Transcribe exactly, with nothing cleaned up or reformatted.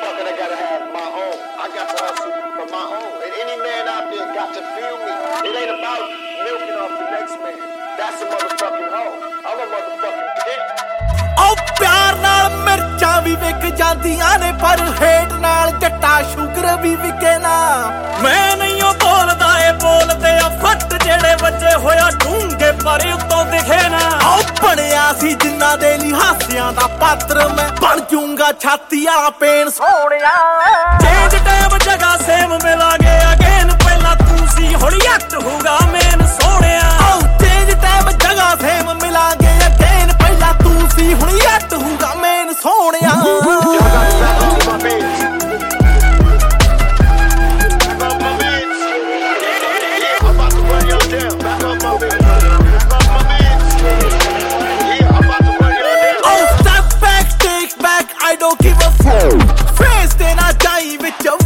motherfucker that gotta have my own. I got to hustle for my own. And any man out there got to feel me. It ain't about milking off the next man. That's a motherfucking hoe. I'm a motherfucking dick. ਉਹ ਪਿਆਰ ਨਾਲ ਮਿਰਚਾਂ ਵੀ ਵਿਕ ਜਾਂਦੀਆਂ ਨੇ ਪਰ hate ਨਾਲ ਜੱਟਾ sugar ਵੀ ਵਿਕੇ ਨਾ ਮੈਂ ਨਹੀਂ ਉਹ ਬੋਲਦਾ ਏ ਬੋਲਦੇ ਆ ਫੱਟ ਜਿਹੜੇ ਵੱਜੇ ਹੋਇਆ ਢੂੰਗੇ ਪਰ ਉੱਤੋਂ ਦਿਖੇ ਨਾ ਉਹ ਬਣਿਆ ਸੀ ਜਿੰਨਾ ਦੇ ਲਈ ਹਾਸਿਆਂ ਦਾ ਪਾਤਰ ਮੈਂ ਬਣ ਜੂੰਗਾ ਛਾਤੀ ਵਾਲਾ ਪੇਨ ਸੋਹਣਿਆ ਚੇਂਜ ਟਾਈਮ ਜਗ੍ਹਾ ਸੇਮ ਮਿਲਾਂਗੇ ਅਗੇਨ ਪਹਿਲਾਂ ਤੂੰ ਸੀ ਹੁਣ ਯੱਟ ਹੋਊਗਾ ਮੇਨ ਸੋਹਣਿਆ ਉਹ ਚੇਂਜ ਟਾਈਮ ਜਗ੍ਹਾ ਸੇਮ ਮਿਲਾਂਗੇ ਅਗੇਨ ਪਹਿਲਾਂ ਤੂੰ ਸੀ ਹੁਣ ਯੱਟ ਹੋਊਗਾ ਮੇਨ ਸੋਹਣਿਆ I don't give a fuck. Friends, then I die with your